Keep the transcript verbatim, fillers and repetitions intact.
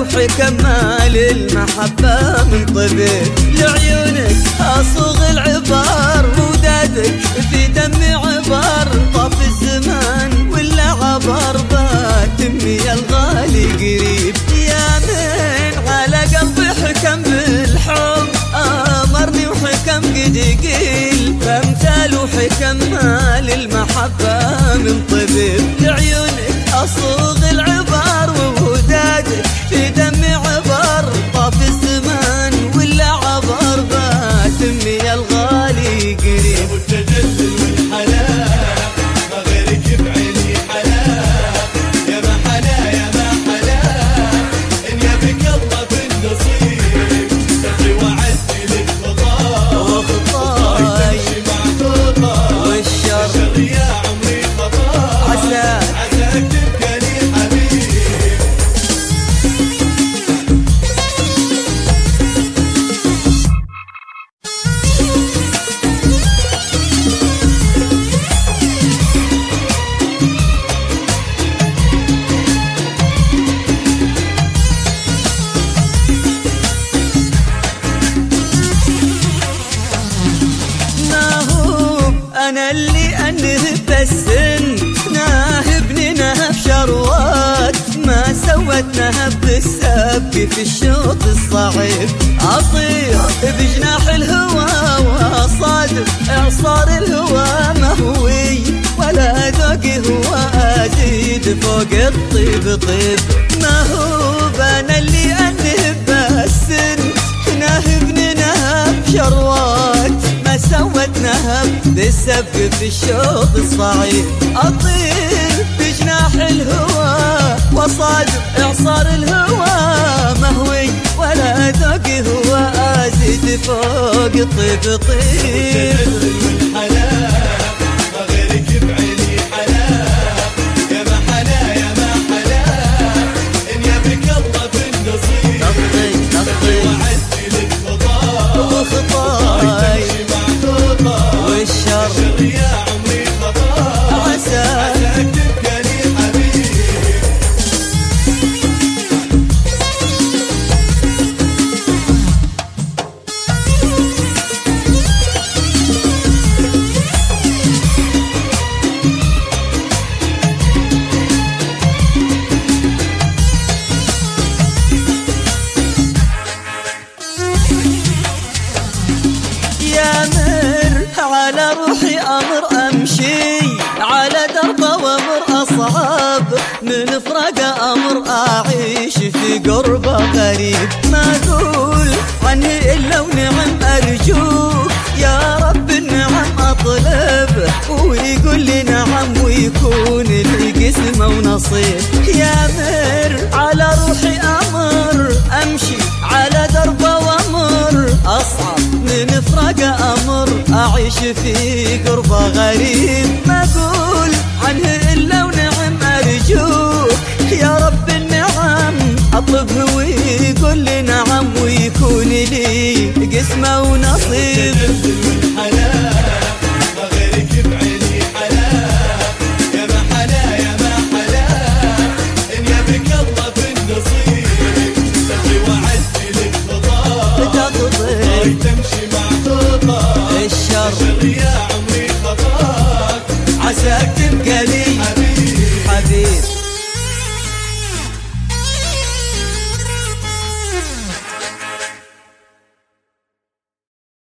وحكم مال المحبة من طبيب لعيونك أصوغ العبار ودادك في دمي عبار طاف الزمان ولا عبر باتمي الغالي قريب يا من على قلبي حكم بالحب أمرني وحكم قد قيل فامثال وحكم مال المحبة من طبيب لعيونك أصوغ العبار وودادك في دمي عبر طاف الزمان ولا عبر باتمي الغالي قريب والتجلل والحلال ما غيرك بعيني حلال يا ما حلا يا ما حلا إن يبك الله بالنصيب تقي وعدي لك خطاي وخطاي تمشي مع خطاي والشر يا عمري خطاي عساك عساك تبقى لي حبيب أنا اللي أنهب السن ناهبني نهب شروات ما سوت نهب بالسبق في الشوط الصعيب أطير بجناح الهوى وصادف إعصار الهوى مهوي ولا ذوقي هو أزيد فوق الطيب طيب ما هو أنا اللي أنهب السن ناهبني نهب شروات ما سوت نهب بالسبق في الشوط الصعيد أطير بجناح الهوى وصادف إعصار الهوى مهوي ولا ذوقي هو أزيد فوق الطيب طيب ما غيرك بعيني حلال يا ما حلا يا ما حلا إن يبك الله بالنصيب تخطي وعدي لك خطاي وخطاي تمشي مع خطاي والشر يا عمري خطاي عساك عساك تبقى لي حبيب يا مر على روحي أمر أمشي على دربه وامر أصعب من فراقه أمر أعيش في قربه غريب ما أقول عنه إلا ونعم أرجوك يا رب النعم أطلب ويقول لي نعم ويكون لي قسمه ونصيب يا مر على روحي أمر أمشي على دربه وامر أصعب من فراقه أمر أعيش في قربه غريب ما أقول عنه إلا ونعم أرجوك يا رب النعم أطلبه ويقول لي نعم ويكون لي قسمه ونصيب ما غيرك بعيني حلال يا ما حلا يا ما حلا إن يبك الله بالنصيب تقي وعدي لك خطاي تخطي تمشي مع خطاي الشر يا عمري خطاك عساك